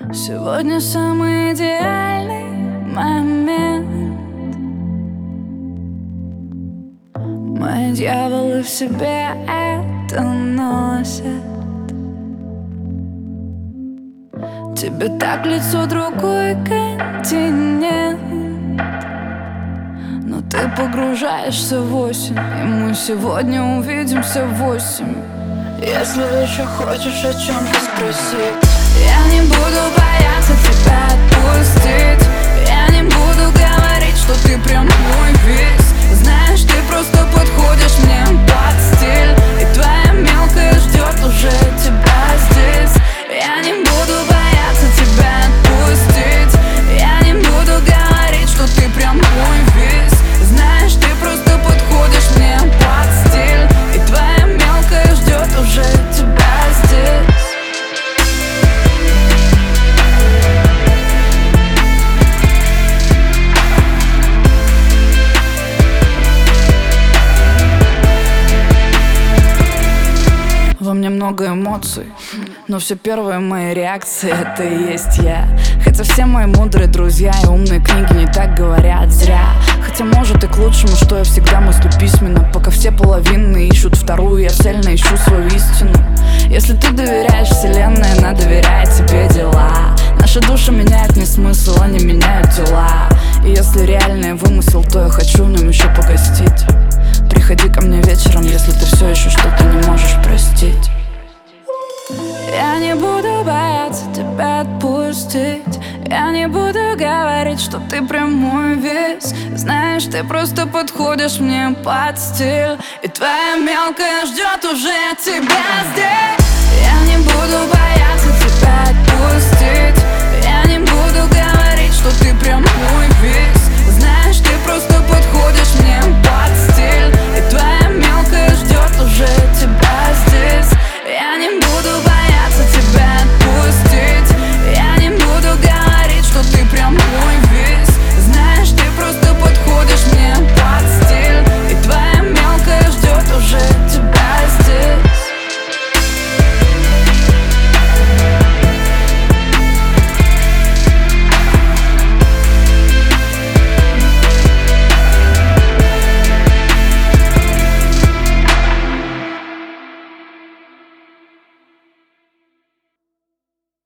Сегодня самый идеальный момент. Мои дьяволы в себе это носят. Тебе так к лицу другой континент, но ты погружаешься в осень, и мы сегодня увидимся в 8. Если еще хочешь о чем-то спросить, я не буду бояться тебя отпустить. Я не буду говорить, что ты прям мой весь. Знаешь, ты просто подходишь мне под стиль, и твоя мелкая ждет уже тебя здесь. Я не буду бояться тебя отпустить. Я не буду говорить, что ты прям мой весь. Знаешь, ты просто подходишь мне под стиль, и твоя мелкая ждет уже тебя здесь. Во мне много эмоций, но все первые мои реакции — это и есть я. Хотя все мои мудрые друзья и умные книги не так говорят зря. Хотя может и к лучшему, что я всегда мыслю письменно. Пока все половины ищут вторую, я цельно ищу свою истину. Если ты доверяешь вселенной, она доверяет тебе дела. Наши души меняют не смысл, они меняют тела. И если реальный вымысел, то я хочу в нем еще погостить. Приходи ко мне вечером, если ты все еще что-то не можешь простить. Я не буду бояться тебя отпустить. Я не буду говорить, что ты прям мой весь. Знаешь, ты просто подходишь мне под стиль, и твоя мелкая ждет уже тебя здесь. Я не буду бояться